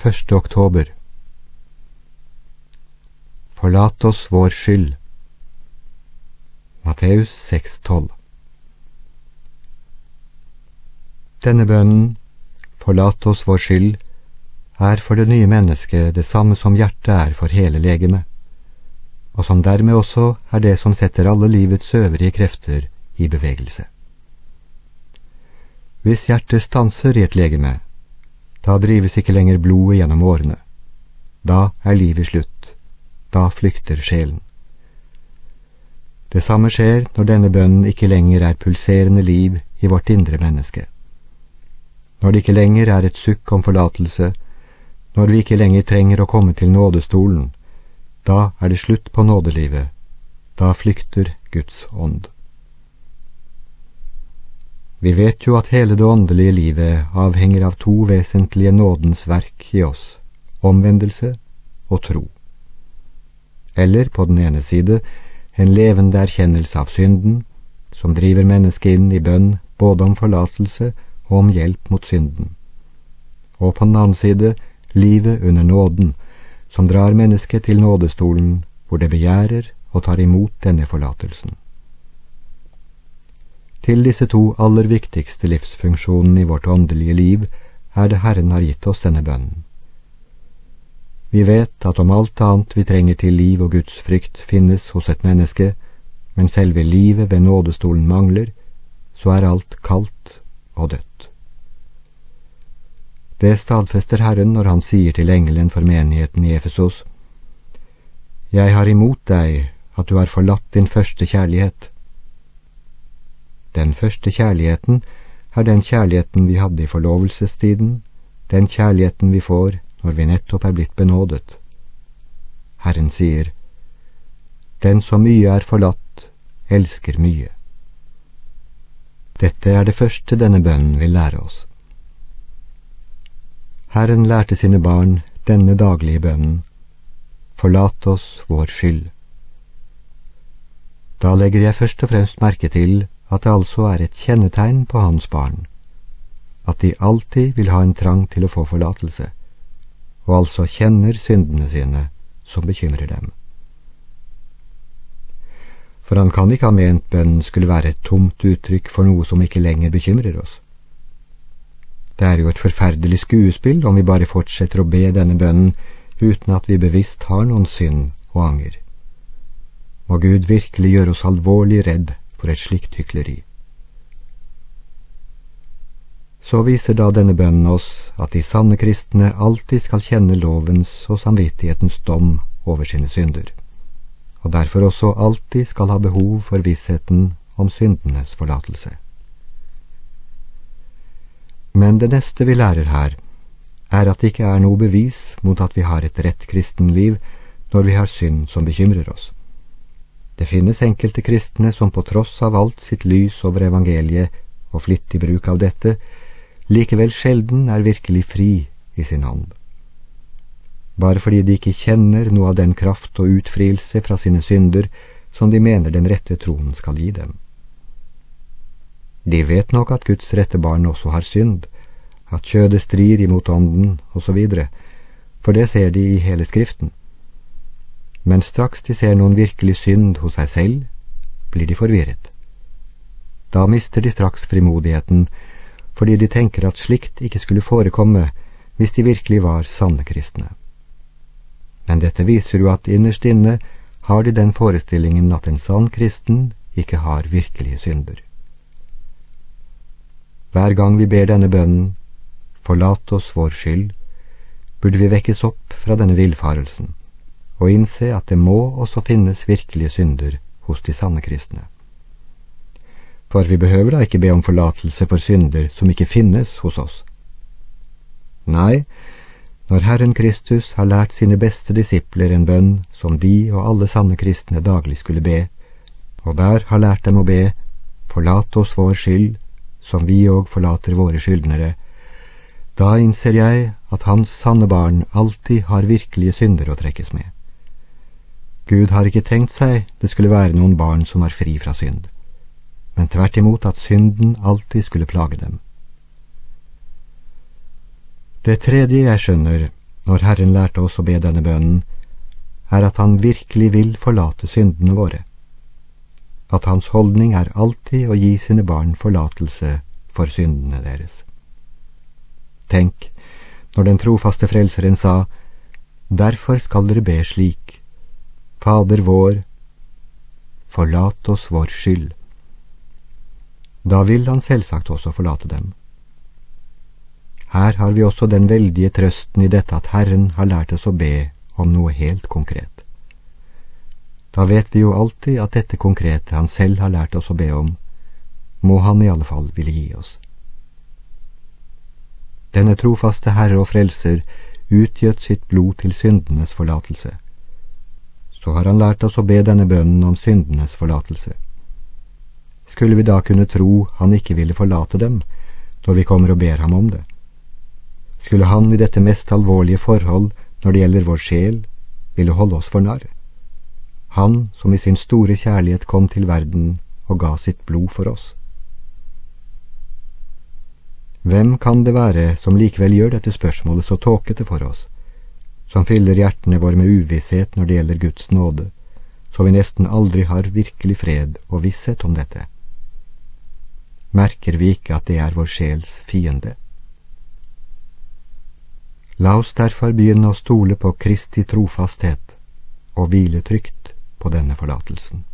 1. oktober. Forlat oss vår skyld. Matteus 6,12. Denne bønnen, forlat oss vår skyld, er for det nye mennesket det samme som hjertet er for hele legemet, og som dermed også er det som setter alle livets øvrige krefter i bevegelse. Hvis hjertet stanser i et legeme, da drives ikke lenger blodet gjennom årene. Da er livet slutt. Da flykter sjelen. Det samme skjer når denne bønnen ikke lenger er pulserende liv i vårt indre menneske. Når det ikke lenger er et sukk om forlatelse, når vi ikke lenger trenger å komme til nådestolen, da er det slutt på nådelivet. Da flykter Guds ånd. Vi vet jo at hele det åndelige livet avhenger av to vesentlige nådens verk i oss, omvendelse og tro. Eller på den ene side en levende erkjennelse av synden, som driver mennesket inn i bønn både om forlatelse og om hjelp mot synden. Og på den annen side livet under nåden, som drar mennesket til nådestolen, hvor det begjærer og tar imot denne forlatelsen. Til disse to aller viktigste livsfunksjonene i vårt åndelige liv er det Herren har gitt oss denne bønnen. Vi vet at om alt annet vi trenger til liv og Guds frykt finnes hos et menneske, men selve livet ved nådestolen mangler, så er alt kaldt og dødt. Det stadfester Herren når han sier til engelen for menigheten i Efesos: «Jeg har imot deg at du har forlatt din første kjærlighet.» Den første kjærligheten er den kjærligheten vi hadde i forlovelsestiden, den kjærligheten vi får når vi nettopp er blitt benådet. Herren sier: «Den som mye er forlatt, elsker mye.» Dette er det første denne bønnen vil lære oss. Herren lærte sine barn denne daglige bønnen: «Forlat oss vår skyld.» Da legger jeg først og fremst merke til at det altså er et kjennetegn på hans barn, at de alltid vil ha en trang til å få forlatelse, og altså kjenner syndene sine som bekymrer dem. For han kan ikke ha ment bønnen skulle være et tomt uttrykk for noe som ikke lenger bekymrer oss. Det er jo et forferdelig skuespill om vi bare fortsetter å be denne bønnen uten at vi bevisst har noen synd og anger. Må Gud virkelig gjøre oss alvorlig redd for et slikt hykleri. Så viser da denne bønnen oss at de sanne kristne alltid skal kjenne lovens og samvittighetens dom over sine synder, og derfor også alltid skal ha behov for vissheten om syndenes forlatelse. Men det neste vi lærer her, er at det ikke er noe bevis mot at vi har et rett kristenliv når vi har synd som bekymrer oss. Det finnes enkelte kristne som på tross av alt sitt lys over evangeliet og flittig bruk av dette, likevel sjelden er virkelig fri i sin ånd. Bare fordi de ikke kjenner noe av den kraft og utfrielse fra sine synder som de mener den rette troen skal gi dem. De vet nok at Guds rette barn også har synd, at kjødet strir imot ånden, osv., for det ser de i hele Skriften. Men straks de ser noen virkelig synd hos seg selv, blir de forvirret. Da mister de straks frimodigheten, fordi de tenker at slikt ikke skulle forekomme hvis de virkelig var sanne kristne. Men dette viser jo at innerst inne har de den forestillingen at en sann kristen ikke har virkelige synder. Hver gang vi ber denne bønnen, forlat oss vår skyld, burde vi vekkes opp fra denne villfarelsen, og innse at det må også finnes virkelige synder hos de sanne kristne. For vi behøver da ikke be om forlatelse for synder som ikke finnes hos oss. Nei, når Herren Kristus har lært sine beste disipler en bønn som de og alle sanne kristne daglig skulle be, og der har lært dem å be, forlat oss vår skyld, som vi og forlater våre skyldnere, da innser jeg at hans sanne barn alltid har virkelige synder å trekkes med. Gud har ikke tenkt seg det skulle være noen barn som var fri fra synd, men tvert imot at synden alltid skulle plage dem. Det tredje jeg skjønner, når Herren lærte oss å be denne bønnen, er at han virkelig vil forlate syndene våre. At hans holdning er alltid å gi sine barn forlatelse for syndene deres. Tenk, når den trofaste frelseren sa, «Derfor skal dere be slik, Fader vår, forlat oss vår skyld.» Da vil han selvsagt også forlate dem. Her har vi også den veldige trøsten i dette at Herren har lært oss å be om noe helt konkret. Da vet vi jo alltid at dette konkrete han selv har lært oss å be om, må han i alle fall ville gi oss. Denne trofaste Herre og Frelser utgjøt sitt blod til syndenes forlatelse. Så har han lært oss å be denne bønnen om syndenes forlatelse. Skulle vi da kunne tro han ikke ville forlate dem, når vi kommer og ber ham om det? Skulle han i dette mest alvorlige forhold, når det gjelder vår sjel, ville holde oss for narr? Han som i sin store kjærlighet kom til verden og ga sitt blod for oss. Hvem kan det være som likevel gjør dette spørsmålet så tåkete for oss, som fyller hjertene våre med uvisshet når det gjelder Guds nåde, så vi nesten aldri har virkelig fred og visshet om dette? Merker vi ikke at det er vår sjels fiende? La oss derfor begynne å stole på Kristi trofasthet og hvile trygt på denne forlatelsen.